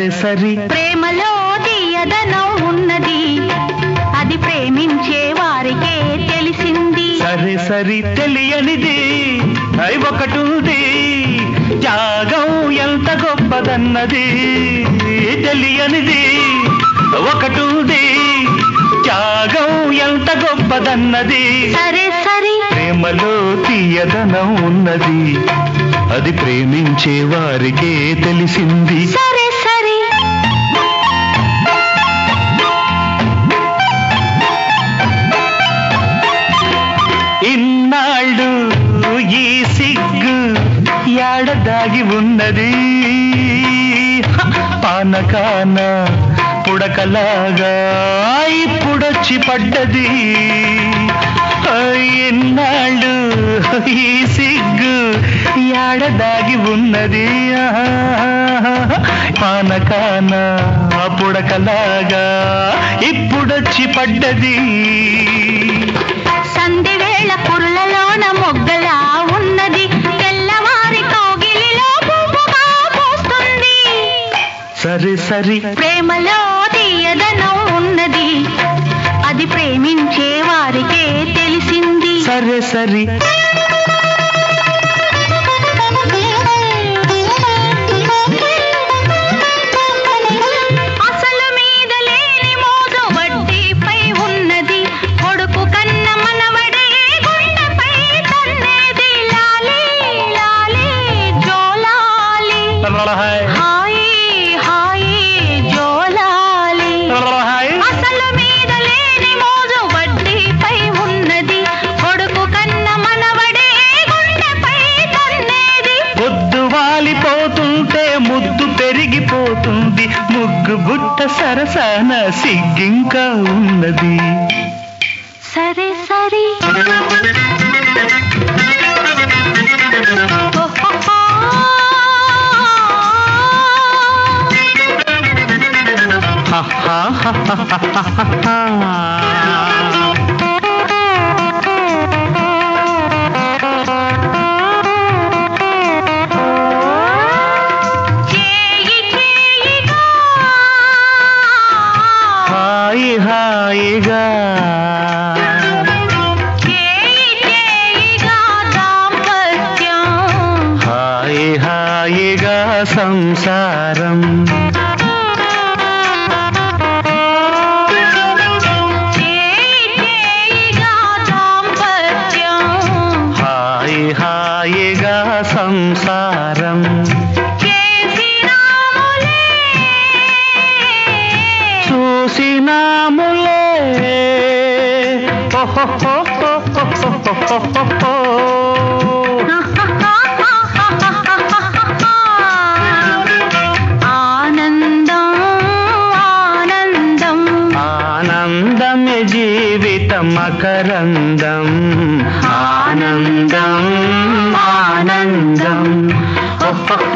సరే సరి ప్రేమలో తీయదనం ఉన్నది, అది ప్రేమించే వారికే తెలిసింది. సరే సరి తెలియనిది అయి ఒకటుంది, త్యాగం ఎంత గొప్పదన్నది. తెలియనిది ఒకటుంది, త్యాగం ఎంత గొప్పదన్నది. సరే సరి ప్రేమలో తీయదనం ఉన్నది, అది ప్రేమించే వారికే తెలిసింది. సరే సరి ఇన్నాళ్ళు ఈ సిగ్గు యాడదాగి ఉన్నది, పానకాన పుడకలాగా ఇప్పుడొచ్చి పడ్డది. ఇన్నాళ్ళు ఈ సిగ్గు యాడదాగి ఉన్నది, పానకాన పుడకలాగా ఇప్పుడొచ్చి పడ్డది. సంధి వేళ కురులలోన మొగ్గలా ఉన్నది, తెల్లవారి కౌగిలిలో పువ్వుగా పూస్తుంది. సరే సరి ప్రేమలో తీయదనం ఉన్నది, అది ప్రేమించే వారికే తెలిసింది. సరే సరి అసలు మీద లేని మోజు వడ్డీపై ఉన్నది, కొడుకు కన్న మనవడే గుండెపై తన్నేది. లాలీ లాలీ జోలాలి, హాయి హాయి జోలాలి. అసలు మీద లేని మోజు వడ్డీపై ఉన్నది, కొడుకు కన్న మనవడే గుండెపై తన్నేది. పొద్దు వాలిపోతుంటే ముద్దు పెరిగిపోతుంది, ముగ్గు బుట్ట సరసాన సిగ్గింకా ఉన్నది. సరే సరి చేయి చేయిగా హాయి హాయిగా చేయి చేయిగా దాంపత్యం, హాయి హాయిగా సంసారం. చేయి చేయిగా దాంపత్యం. హాయి హాయిగా సంసారం. చేసినాములే చూసినాములే ఆనందం ఆనందం ఆనందమే జీవితం మకరందం. ఆనందం ఆనందం